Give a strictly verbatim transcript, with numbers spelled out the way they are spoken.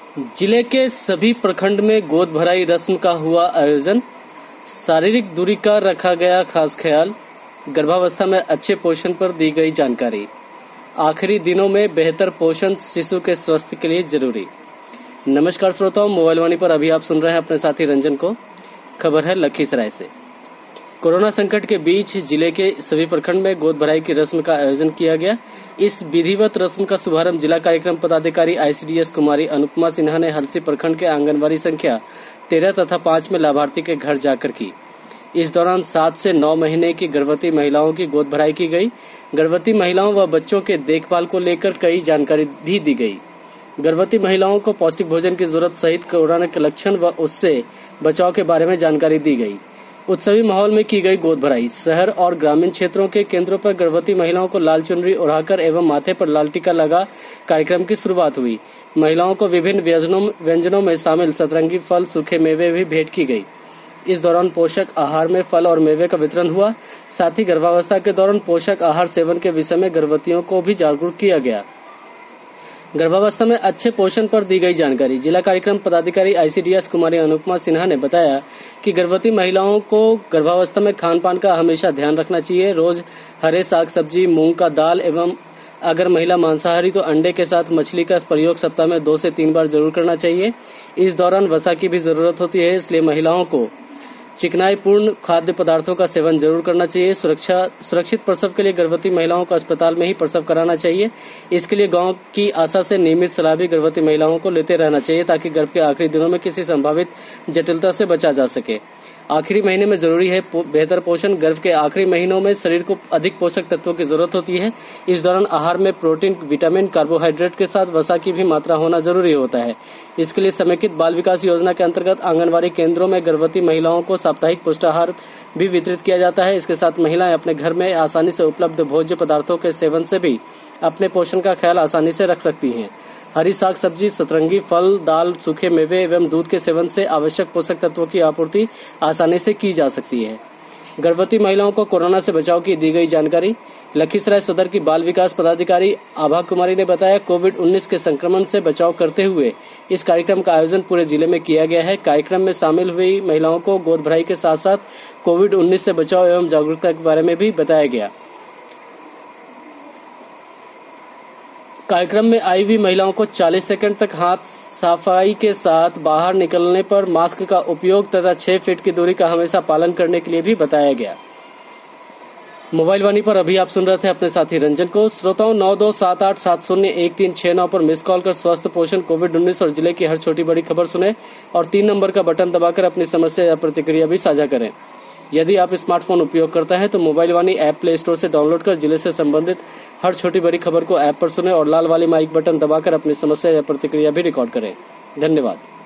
जिले के सभी प्रखंड में गोद भराई रस्म का हुआ आयोजन। शारीरिक दूरी का रखा गया खास ख्याल। गर्भावस्था में अच्छे पोषण पर दी गई जानकारी। आखिरी दिनों में बेहतर पोषण शिशु के स्वास्थ्य के लिए जरूरी। नमस्कार श्रोताओं, मोबाइल वाणी पर अभी आप सुन रहे हैं अपने साथी रंजन को। खबर है लखीसराय से। कोरोना संकट के बीच जिले के सभी प्रखंड में गोद भराई की रस्म का आयोजन किया गया। इस विधिवत रस्म का शुभारंभ जिला कार्यक्रम पदाधिकारी आईसीडीएस कुमारी अनुपमा सिन्हा ने हलसी प्रखंड के आंगनबाड़ी संख्या तेरह तथा पांच में लाभार्थी के घर जाकर की। इस दौरान सात से नौ महीने की गर्भवती महिलाओं की गोद भराई की गई। गर्भवती महिलाओं व बच्चों के देखभाल को लेकर कई जानकारी भी दी गई। गर्भवती महिलाओं को पौष्टिक भोजन की जरूरत सहित कोरोना के लक्षण व उससे बचाव के बारे में जानकारी दी गई। उत्सवी माहौल में की गई गोद भराई। शहर और ग्रामीण क्षेत्रों के केंद्रों पर गर्भवती महिलाओं को लाल चुनरी ओढ़ाकर एवं माथे पर लाल टीका लगा कार्यक्रम की शुरुआत हुई। महिलाओं को विभिन्न व्यंजनों व्यंजनों में शामिल सतरंगी फल, सूखे मेवे भी भेंट की गई। इस दौरान पोषक आहार में फल और मेवे का वितरण हुआ। साथ ही गर्भावस्था के दौरान पोषक आहार सेवन के विषय में गर्भवतियों को भी जागरूक किया गया। गर्भावस्था में अच्छे पोषण पर दी गई जानकारी। जिला कार्यक्रम पदाधिकारी आईसीडीएस कुमारी अनुपमा सिन्हा ने बताया कि गर्भवती महिलाओं को गर्भावस्था में खान पान का हमेशा ध्यान रखना चाहिए। रोज हरे साग सब्जी, मूंग का दाल एवं अगर महिला मांसाहारी तो अंडे के साथ मछली का प्रयोग सप्ताह में दो से तीन बार जरूर करना चाहिए। इस दौरान वसा की भी जरूरत होती है, इसलिए महिलाओं को चिकनाई पूर्ण खाद्य पदार्थों का सेवन जरूर करना चाहिए। सुरक्षा सुरक्षित प्रसव के लिए गर्भवती महिलाओं को अस्पताल में ही प्रसव कराना चाहिए। इसके लिए गांव की आशा से नियमित सलाह भी गर्भवती महिलाओं को लेते रहना चाहिए ताकि गर्भ के आखिरी दिनों में किसी संभावित जटिलता से बचा जा सके। आखिरी महीने में जरूरी है पो, बेहतर पोषण। गर्भ के आखिरी महीनों में शरीर को अधिक पोषक तत्वों की जरूरत होती है। इस दौरान आहार में प्रोटीन, विटामिन, कार्बोहाइड्रेट के साथ वसा की भी मात्रा होना जरूरी होता है। इसके लिए समेकित बाल विकास योजना के अंतर्गत आंगनबाड़ी केंद्रों में गर्भवती महिलाओं को साप्ताहिक पुष्टाहार भी वितरित किया जाता है। इसके साथ महिलाएं अपने घर में आसानी से उपलब्ध भोज्य पदार्थों के सेवन से भी अपने पोषण का ख्याल आसानी से रख सकती हैं। हरी साग सब्जी, सतरंगी फल, दाल, सूखे मेवे एवं दूध के सेवन से आवश्यक पोषक तत्वों की आपूर्ति आसानी से की जा सकती है। गर्भवती महिलाओं को कोरोना से बचाव की दी गई जानकारी। लखीसराय सदर की बाल विकास पदाधिकारी आभा कुमारी ने बताया, कोविड उन्नीस के संक्रमण से बचाव करते हुए इस कार्यक्रम का आयोजन पूरे जिले में किया गया है। कार्यक्रम में शामिल हुई महिलाओं को गोद भराई के साथ साथ कोविड उन्नीस से बचाव एवं जागरूकता के बारे में भी बताया गया। कार्यक्रम में आई हुई महिलाओं को चालीस सेकंड तक हाथ सफाई के साथ बाहर निकलने पर मास्क का उपयोग तथा छह फीट की दूरी का हमेशा पालन करने के लिए भी बताया गया। मोबाइल वाणी पर अभी आप सुन रहे थे अपने साथी रंजन को। श्रोताओं, नौ दो सात आठ सात शून्य एक तीन छह नौ पर मिस कॉल कर स्वास्थ्य, पोषण, कोविड उन्नीस और जिले की हर छोटी बड़ी खबर सुने और तीन नंबर का बटन दबाकर अपनी समस्या या प्रतिक्रिया भी साझा करें। यदि आप स्मार्टफोन उपयोग करते हैं तो mobile Vaani app play store से डाउनलोड कर जिले से संबंधित हर छोटी बड़ी खबर को ऐप पर सुने और लाल वाली माइक बटन दबाकर अपनी समस्या या प्रतिक्रिया भी रिकॉर्ड करें। धन्यवाद।